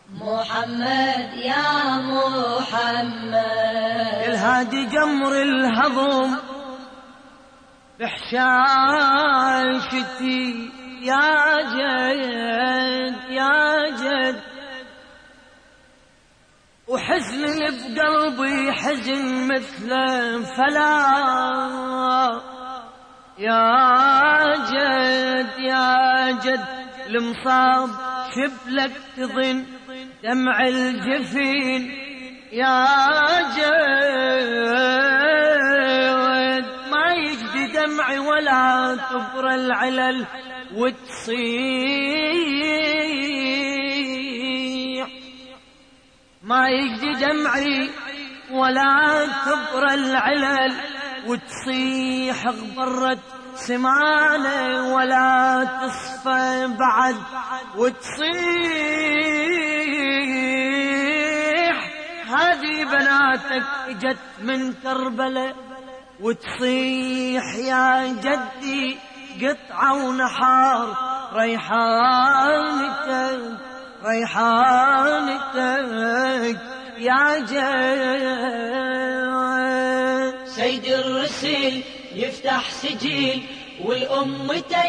محمد يا محمد الهادي جمر الهضم بحشاشتي يا جد يا جد، وحزن اللي بقلبي حزن مثله فلا يا جد يا جد، المصاب شبلك تظن دمع الجفين يا جد، ما يجدي دمعي ولا تبرى العلل وتصيح، ما يجدي دمعي ولا تبرى العلل وتصيح، غبرت سمانه ولا تصفى بعد وتصيح، هذه بناتك اجت من كربلاء وتصيح يا جدي قطعة ونحار ريحانتك ريحانتك يا جد. سيد الرسل يفتح سجيل والأم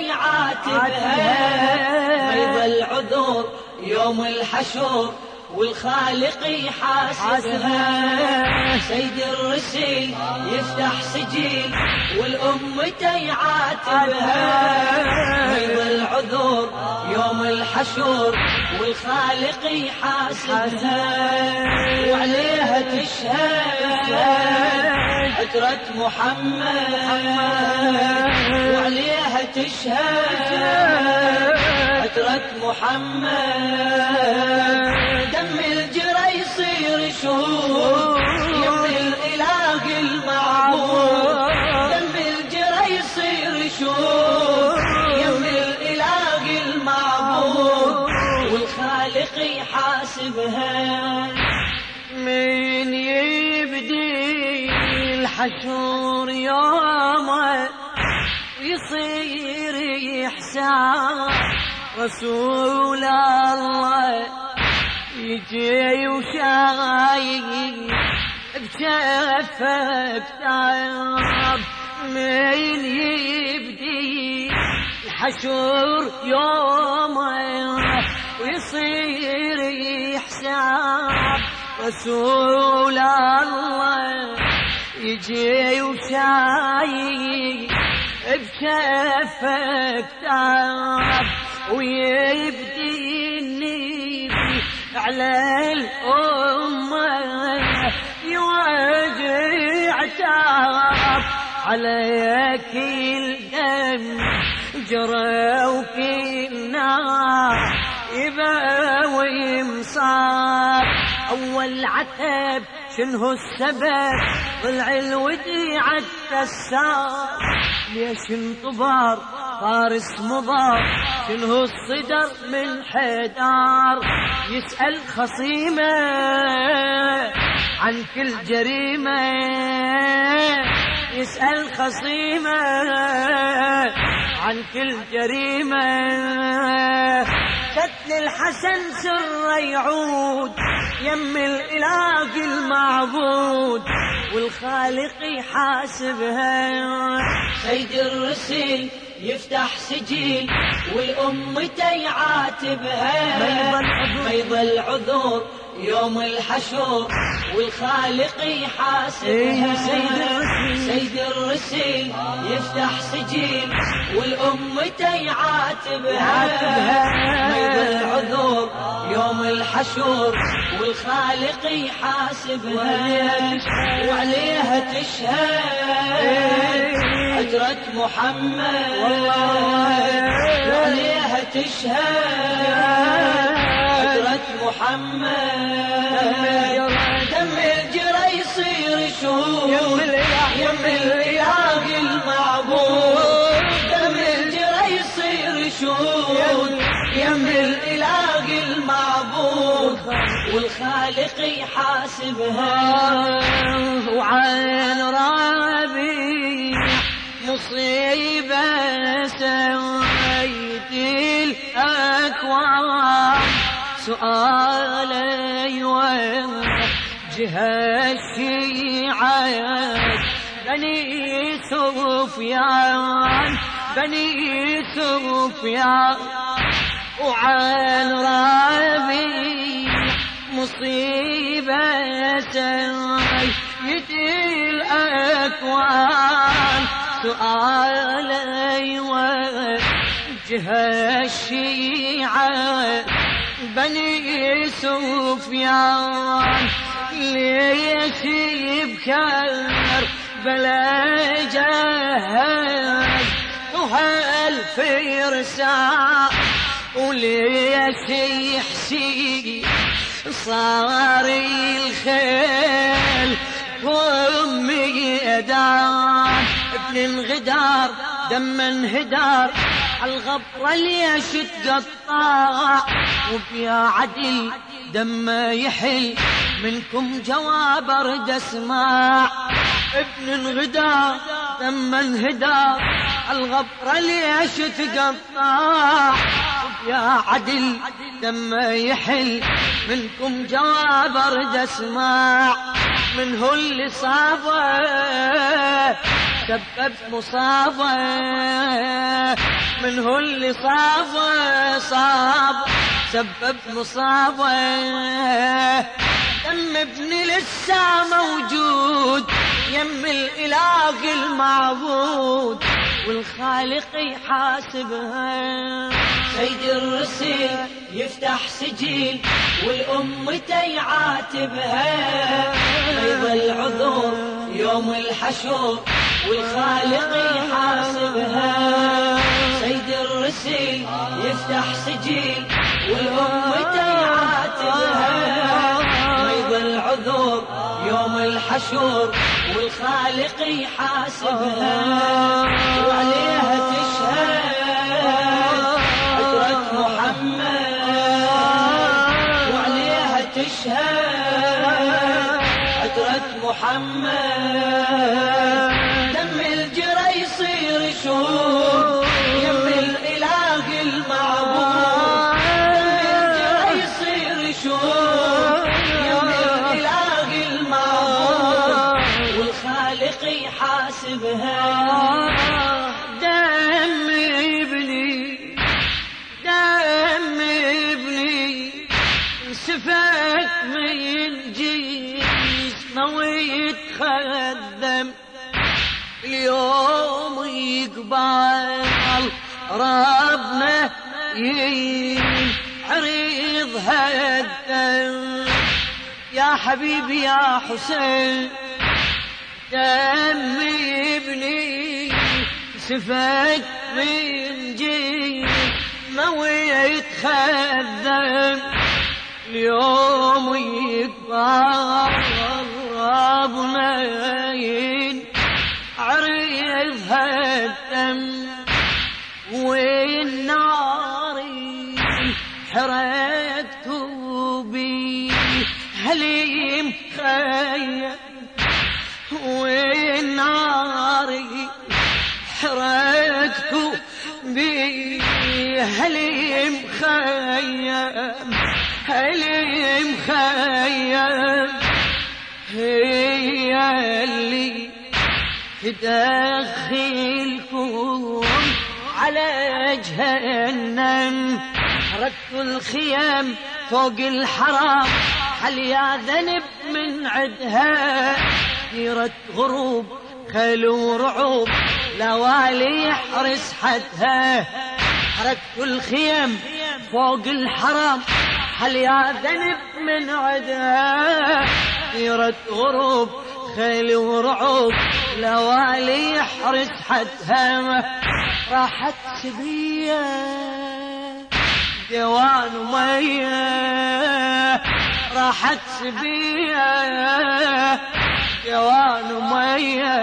تيعاتبها، بيض العذور يوم الحشور والخالق يحاسبها. سيد الرسل يفتح سجيل والأم تيعاتبها، بيض العذور يوم الحشور والخالق يحاسبها، وعليها تشهد عترة محمد، وعليها تشهد عترة محمد، دم الجرى يصير شهود يم الإله المعبود، دم الجرى يصير شهود يم الإله المعبود والخالق يحاسبها. من يبدي الحشور يومه يصير يحساب رسول الله، يجي وشايف بشفه كتاب. من يبدي الحشور يومه ويصير يحساب رسول الله، يجي وشايف بشفه كتاب، ويبدي النبي على الأمة يواجه عتاب، عليك الدم جرى وكنا يبا ويمصاب. أول عتب شنو السبب ضلع الوديعة التسار، ليش انطبار فارس مضار شنو الصدر من حدار، يسأل خصيمه عن كل جريمة، يسأل خصيمه عن كل جريمة، قتل الحسن سر يعود يم الإله المعبود والخالق يحاسبها. سيد الرسل يفتح سجيل والأم تيعاتبها، بيض العذور يوم الحشور والخالق يحاسبها. سيد الرسل يفتح سجيل والأم تيعاتبها، بيض العذور يوم الحشور والخالق يحاسبها، وعليها تشهد عترة محمد، وعليها تشهد عترة محمد، دم الجرى يصير شهود يم الإله المعبود، دم الجرى يصير شهود يم الإله المعبود والخالق يحاسبها. وعين ربيع مصيبة سويت الأكوان سؤالي وجه الشيعة بني سفيان بني سفيان وعن ربي مصيبة سيدي الأكوان سؤالي وجه الشيعة بني سفيان ليش يبكر بلا جهز وهل فرسان وليش يحسي صار الخيل وميدان ابن انغدار دم انهدار عالغبرة ليش تقطع وبيا عدل دم يحل منكم جواب ارد اسمع ابن انغدار دم انهدار عالغبرة ليش تقطع وبيا عدل دم يحل منكم جواب ارد اسمع من هو اللي صابه سبب مصابه من هو اللي صاب سبب مصابه دم ابني لسه موجود يم الاله المعبود والخالق يحاسبها سيد الرسل يفتح سجين والأمة يعاتبها فيض العذور يوم الحشور والخالق يحاسبها سيد الرسل يفتح سجين والأمة يعاتبها فيض العذور يوم الحشور والخالق يحاسبها وعليها تشهد عترة محمد وعليها تشهد عترة محمد دم الجرى يصير شهود يم الإله المعبود دم الجرى يصير شهود يم الإله المعبود والخالق يحاسبها دم ابني سفك من جسمه ويتخدم اليوم يقبل ربنا يعرض هالدم يا حبيبي يا حسين دم ابني سفك من جسمه ويتخدم اليوم يكبر ربنا يعرض هالدم والنار حرقته بهليم خيم والنار حرقته بهليم خيم هليم خيم هي اللي تدخلكم على جهنم حرقتوا الخيام فوق الحرام هل يا ذنب من عدها ديرة غروب خلو رعوب لوالي يحرس حدها حرقتوا الخيام فوق الحرام هل يا ذنب من عدها ديرة غروب خيل ورعوب لوالي يحرس حدها راحت سبية ديوان مية راحت سبية ديوان مية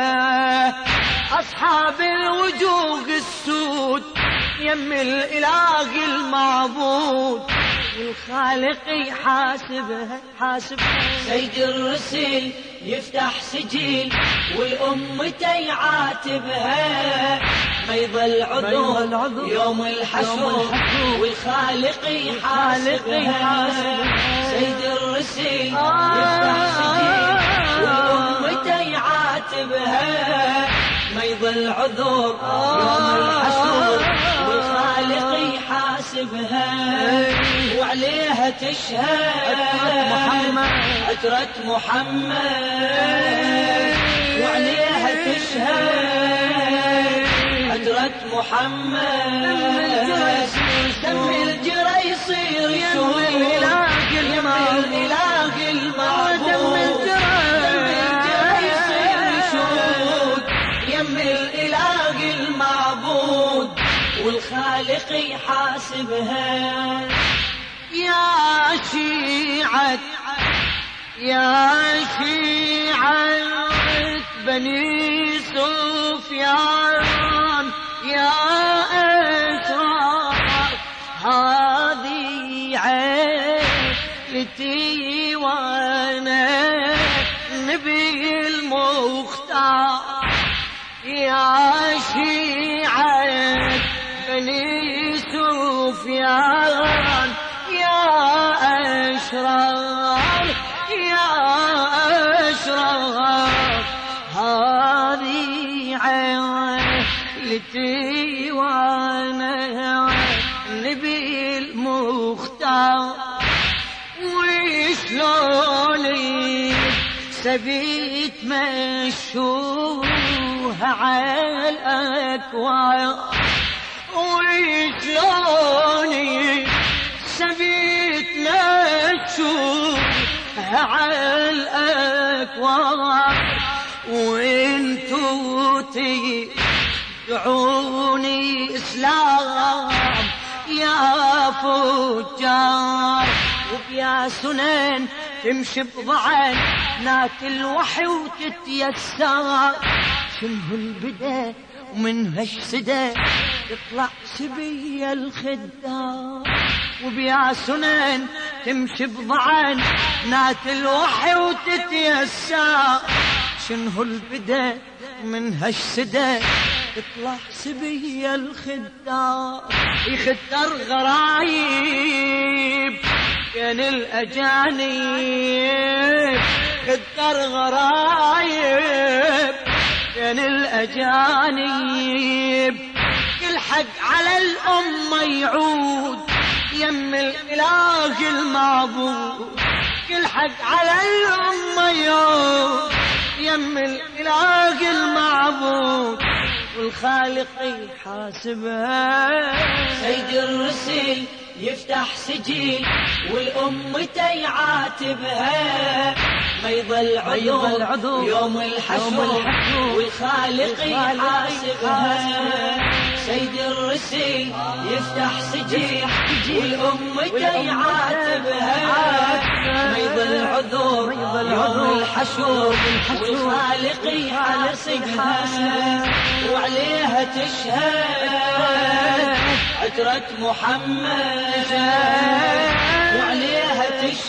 أصحاب الوجوه السود يم الإله المعبود والخالق يحاسبها سيد الرسل يفتح سجين والأمة يعاتبها ميض العذور يوم الحشور والخالق يحاسبها سيد الرسل يفتح سجين والأمة يعاتبها ميض العذور يوم الحشور والخالق يحاسبها وعليها تشهد عترة محمد وعليها تشهد عترة محمد دم الجرى يصير يشوف يم الإله المعبود دم الجرى يصير يشوف يم الإله المعبود والخالق يحاسبها يا شيعة بني سفيان يا أسرار هذه عيلتي وانا نبي المختار يا شيعة بني سفيان يا أشرار يا أشرار هذه عيلتي وانا نبي المختار وشلوني سبيت مشوها على الأكوان وشلوني سبيت مشوها على الأكوان وانتو تدعوني إسلام يا فجار وبيا سنن تمشي بضعن نات الوحي وتتيسر شنه البدا ومن هالسدا يطلع سبي الخدار وبيا سنن تمشي بضعن نات الوحي وتتيسر شنه البدا من هالسدا يطلع سبي الخدار يختار غرايب كان الأجانب ختار غرايب كان الأجانب كل حق على الأمة يعود يم الإله المعبود كل حق على الأمة يعود يم الإله المعبود والخالق يحاسبها سيد الرسل يفتح سجين والأمة يعاتبها ميض العذور يوم الحشور والخالق يحاسبها سيد الرسل يفتح سجين والأمة يعاتبها ميض العذور يوم الحشور والخالق يحاسبها وعليها تشهد عترة محمد وعليها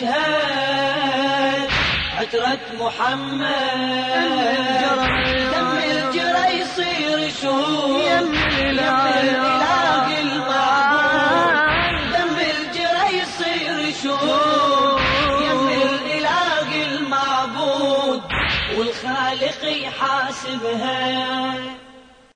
تشهد عترة محمد دم الجرى يصير شهود يم الإله المعبود دم الجرى يصير شهود يم الإله المعبود والخالق يحاسبها